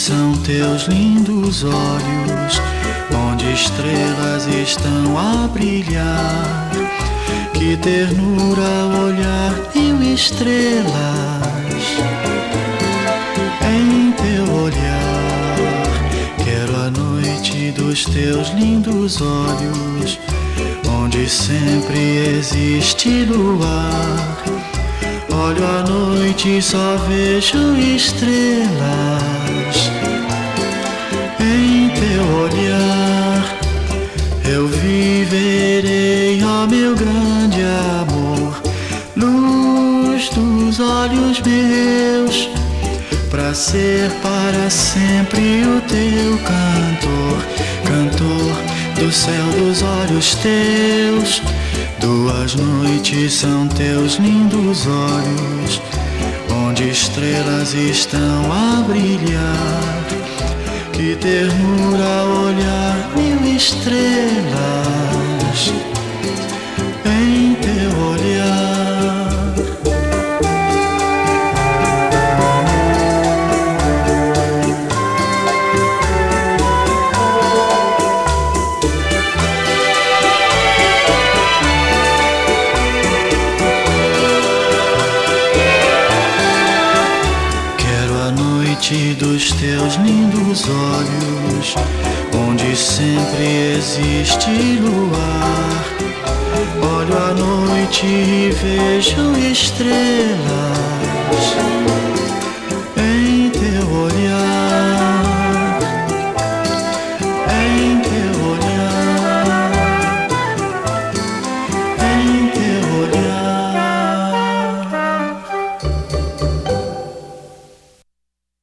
são teus lindos olhos, onde estrelas estão a brilhar. Que ternura ao olhar, 1000 estrelas em teu olhar. Quero a noite dos teus lindos olhos, onde sempre existe luar. Olho à noite e só vejo estrelas em teu olhar. Eu viverei, ó meu grande amor, luz dos olhos meus, pra ser para sempre o teu cantor, cantor do céu dos olhos teus. 2 noites são teus lindos olhos, onde estrelas estão a brilhar. Que ternura ao olhar, 1000 estrelas em teu olhar. Dos teus lindos olhos, onde sempre existe luar. Olho à noite e vejo estrelas